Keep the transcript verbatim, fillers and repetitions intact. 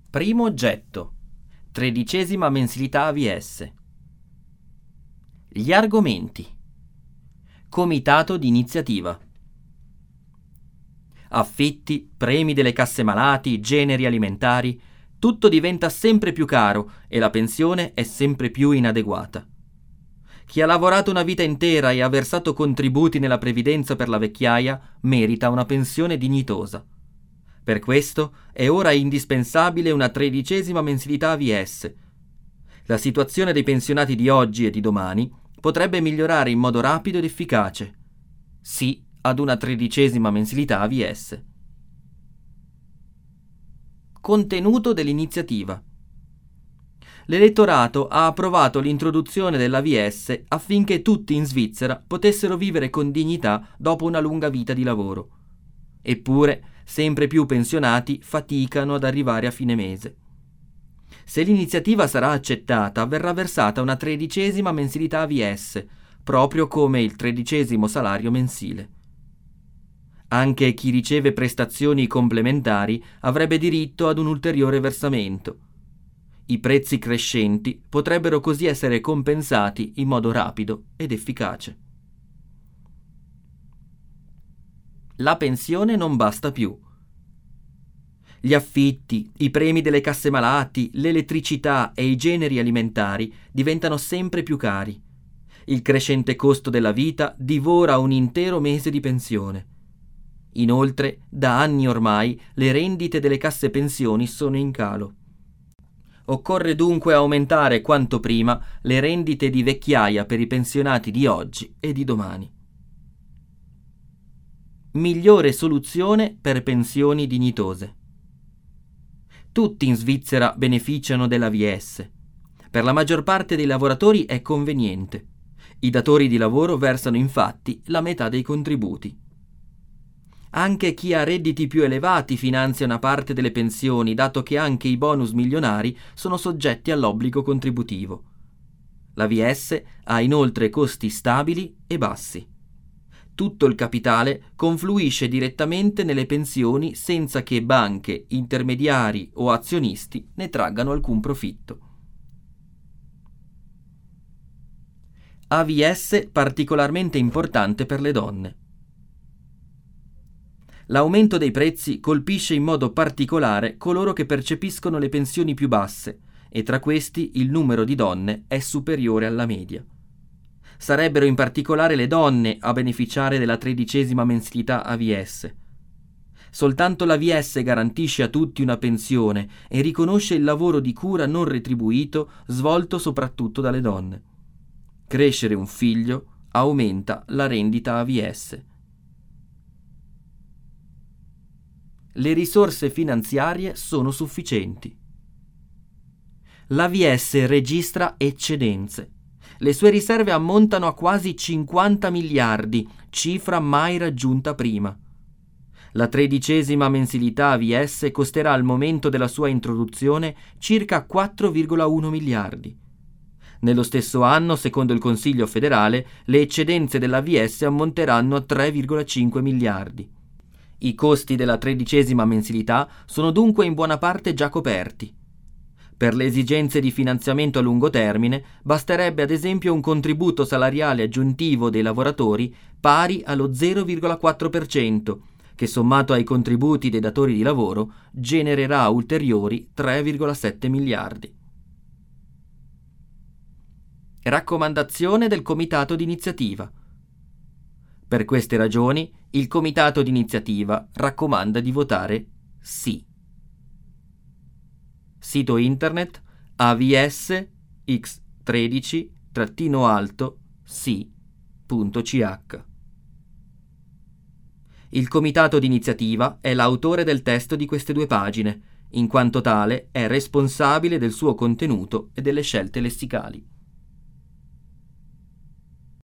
Primo oggetto. Tredicesima mensilità A V S. Gli argomenti. Comitato di iniziativa. Affitti, premi delle casse malati, generi alimentari, tutto diventa sempre più caro e la pensione è sempre più inadeguata. Chi ha lavorato una vita intera e ha versato contributi nella previdenza per la vecchiaia merita una pensione dignitosa. Per questo è ora indispensabile una tredicesima mensilità A V S. La situazione dei pensionati di oggi e di domani potrebbe migliorare in modo rapido ed efficace. Sì ad una tredicesima mensilità A V S. Contenuto dell'iniziativa. L'elettorato ha approvato l'introduzione dell'A V S affinché tutti in Svizzera potessero vivere con dignità dopo una lunga vita di lavoro. Eppure, sempre più pensionati faticano ad arrivare a fine mese. Se l'iniziativa sarà accettata, verrà versata una tredicesima mensilità A V S, proprio come il tredicesimo salario mensile. Anche chi riceve prestazioni complementari avrebbe diritto ad un ulteriore versamento. I prezzi crescenti potrebbero così essere compensati in modo rapido ed efficace. La pensione non basta più. Gli affitti, i premi delle casse malati, l'elettricità e i generi alimentari diventano sempre più cari. Il crescente costo della vita divora un intero mese di pensione. Inoltre, da anni ormai, le rendite delle casse pensioni sono in calo. Occorre dunque aumentare quanto prima le rendite di vecchiaia per i pensionati di oggi e di domani. Migliore soluzione per pensioni dignitose. Tutti in Svizzera beneficiano dell'A V S. Per la maggior parte dei lavoratori è conveniente. I datori di lavoro versano infatti la metà dei contributi. Anche chi ha redditi più elevati finanzia una parte delle pensioni, dato che anche i bonus milionari sono soggetti all'obbligo contributivo. L'A V S ha inoltre costi stabili e bassi. Tutto il capitale confluisce direttamente nelle pensioni senza che banche, intermediari o azionisti ne traggano alcun profitto. A V S particolarmente importante per le donne. L'aumento dei prezzi colpisce in modo particolare coloro che percepiscono le pensioni più basse e tra questi il numero di donne è superiore alla media. Sarebbero in particolare le donne a beneficiare della tredicesima mensilità A V S. Soltanto l'A V S garantisce a tutti una pensione e riconosce il lavoro di cura non retribuito svolto soprattutto dalle donne. Crescere un figlio aumenta la rendita A V S. Le risorse finanziarie sono sufficienti. L'A V S registra eccedenze. Le sue riserve ammontano a quasi cinquanta miliardi, cifra mai raggiunta prima. La tredicesima mensilità A V S costerà al momento della sua introduzione circa quattro virgola uno miliardi. Nello stesso anno, secondo il Consiglio federale, le eccedenze dell'A V S ammonteranno a tre virgola cinque miliardi. I costi della tredicesima mensilità sono dunque in buona parte già coperti. Per le esigenze di finanziamento a lungo termine basterebbe ad esempio un contributo salariale aggiuntivo dei lavoratori pari allo zero virgola quattro per cento, che sommato ai contributi dei datori di lavoro genererà ulteriori tre virgola sette miliardi. Raccomandazione del Comitato d'iniziativa. Per queste ragioni, il Comitato d'iniziativa raccomanda di votare sì. Sito internet A V S X tredici alto sì punto C H. Il Comitato d'iniziativa è l'autore del testo di queste due pagine, in quanto tale è responsabile del suo contenuto e delle scelte lessicali.